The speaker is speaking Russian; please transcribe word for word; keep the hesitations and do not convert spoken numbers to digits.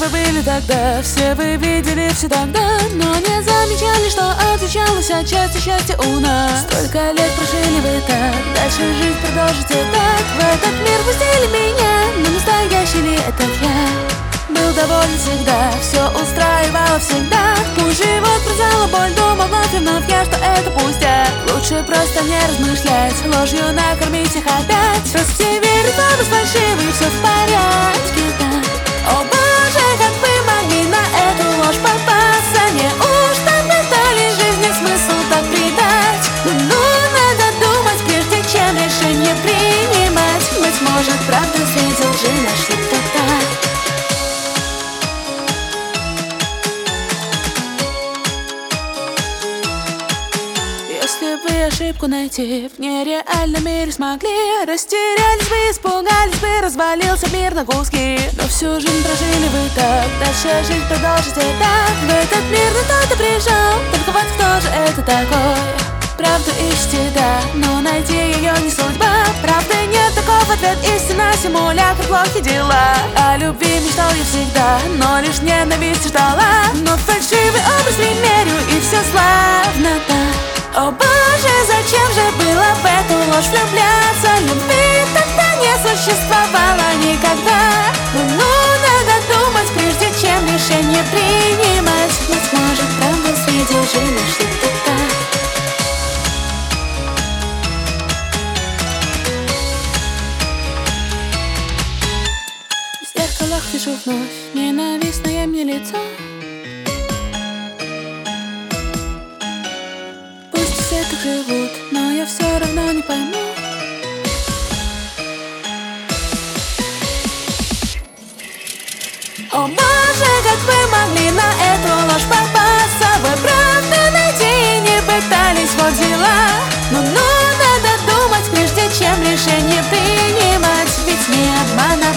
вы были тогда, все вы видели все тогда, но не замечали, что отличалось от части счастья у нас. Столько лет прожили вы так, дальше жизнь продолжите так. В этот мир пустили меня, но настоящий ли это я? Был доволен всегда, все устраивало всегда. Пусть живот пронзала боль, думал вновь и вновь я, что это пустяк. Лучше просто не размышлять, ложью накормить их опять. Раз все верят в образ фальшивый, все в порядке, да. О боже, как вы могли на эту ложь попасться? Неужто дали жизни смысл так придать? Ну, надо думать, прежде чем решение принимать. Быть может, правда среди лжи нашли кто-то. Если бы ошибку найти в нереальном мире смогли, растерялись бы, испугались бы, развалился мир на куски. Но всю жизнь прожили вы так, дальше жизнь продолжите так. В этот мир на кто-то пришел, только вот кто же это такой? Правду ищите, да, но найти ее не судьба. Правды нет, таков ответ, истина, симулятор, плохие дела. О любви мечтал я всегда, но лишь ненависть ждала. Но фальшивый образ примерю, и все славно так. О боже, зачем же было в эту ложь влюбляться? Любви тогда не существовало никогда. Ну, ну, надо думать, прежде чем решение принимать. Быть может, правда среди лжи нашли кто-то. В зеркалах вижу вновь ненавистное мне лицо. Все так живут, но я все равно не пойму. О боже, как вы могли на эту ложь попасться? Вы правда найти и не пытались, вот дела. Но ну, надо думать, прежде чем решение принимать. Ведь не обмана